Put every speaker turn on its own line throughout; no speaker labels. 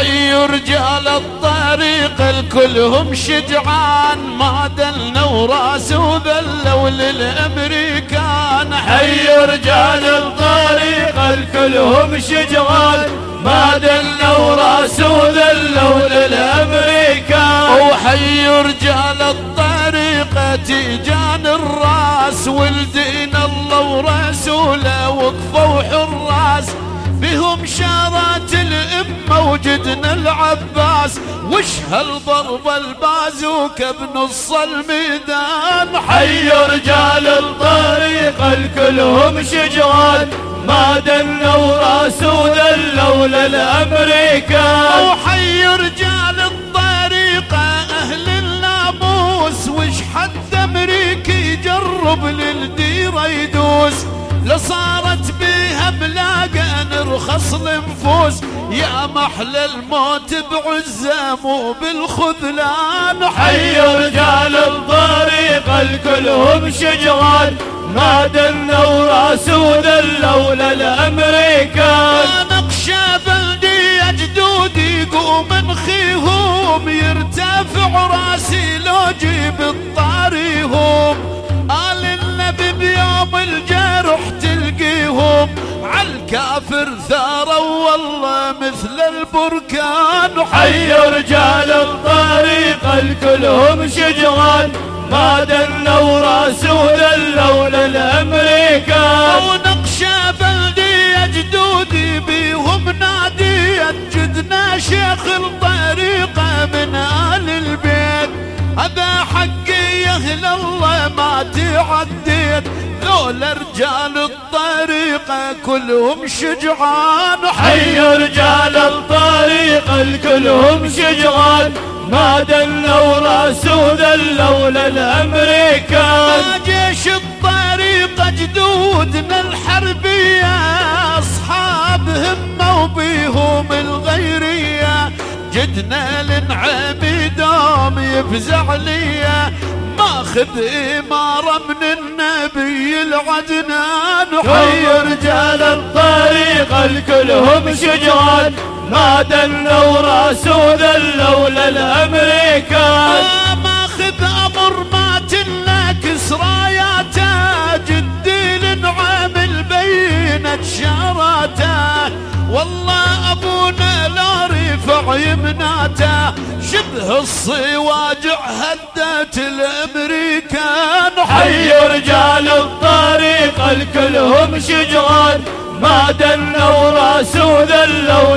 وحي رجال الطريق الكلهم شجعان، ما دلوا راس وذلوا للامريكان.
حي رجال الطريق الكلهم شجعان، ما دلوا راس وذلوا للامريكان.
وحي رجال الطريق تيجان الراس، ولدين الله ورسوله وقفوا حراس، بهم شارات الأمة وجدنا العباس، وش هالضرب البازوكة بنص الميدان.
حي رجال الطريق الكلهم شجعان، ما دنوا راس وذلوا للأمريكان.
وحي رجال الطريق أهل الناموس، وش حد أمريكي يجرب للديرة يدوس، لصارت بيها ملاقى نرخص النفوس، يا محل الموت بعزة مو بالخذلان.
حي رجال الطريق الكلهم شجعان، ما دنوا راس وذلوا للأمريكان.
نقشة بلدي جدودي قوم نخيهم، يرتفع راسي لو جيب الطاريهم، آل النبي بيوم الجرح تلقيهم، عالكافر ثاروا والله مثل البركان.
حي رجال الطريق الكلهم شجعان، ما دنوا راس وذلوا للأمريكان.
ونقشة بلدي جدودي بيهم ناديت، جدنا شيخ الطريقة من آل البيت، هذا حقي يا أهل الله ما تعديت، ذولا رجال الطريقة كلهم شجعان.
حي رجال الطريق الكلهم شجعان، ما دلوا راس وذلوا للأمريكان.
جيش الطريقة جدودنا الحربية، أصحاب همة وبيهم الغيرية، جدنا لنعمي دوم يفزع ليا، ماخذ إمارة من النبي العدنان.
حي رجال الطريق الكلهم شجعان، ما دنوا راس وذلوا للأمريكان.
ماخذ أمر مات لك راياته، جدي لنعم البينة شاراته، والله أبونا لا رفع يمناته، شبه الصواجع هدت الأمريكان.
حي رجال الطريق الكلهم شجعان، ما دنوا راس وذلوا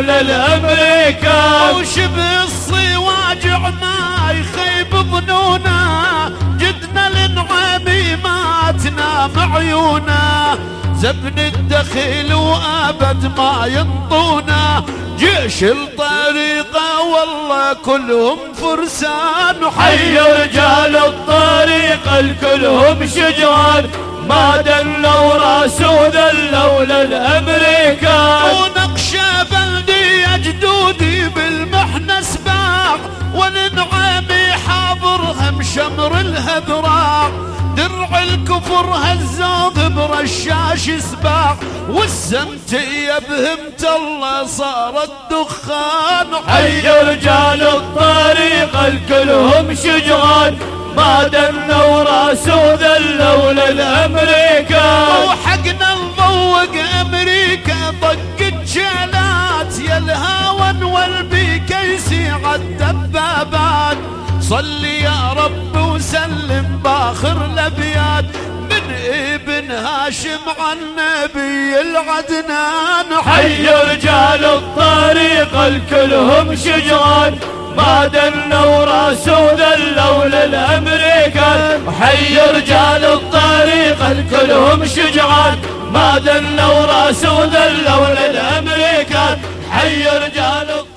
للأمريكان.
وشبه الصواجع ما يخيب ظنونا، جدنا لنعمي ماتنا معيونا، زبن الدخيل وابد ما ينطونا، جيش الطريقة والله كلهم فرسان.
حي رجال الطريق الكلهم شجعان، ما دلوا راس وذلوا للأمريكان.
ونقشة بلدي جدودي بالمحنة سباع، وننعمي حاضرها مشمر الهذراع، درع الكفر هالزوض برشاش سباع، والسمتية بهمت الله صارت دخان.
حي رجال الطريق الكلهم شجعان، ما دنوا راس وذلوا للأمريكان.
وحقنا نضوق أمريكا ضقت جالات، يا الهاون والبيكيسي عالدبابات، صلي يا رب وسلم باخر الأبيات، من ابن هاشم عن نبي العدنان.
حي رجال الطريق الكلهم شجعان، ما دنوا راس وذلوا للأمريكان. حي رجال الطريق الكلهم شجعان، ما دنوا راس وذلوا للأمريكان. حي رجال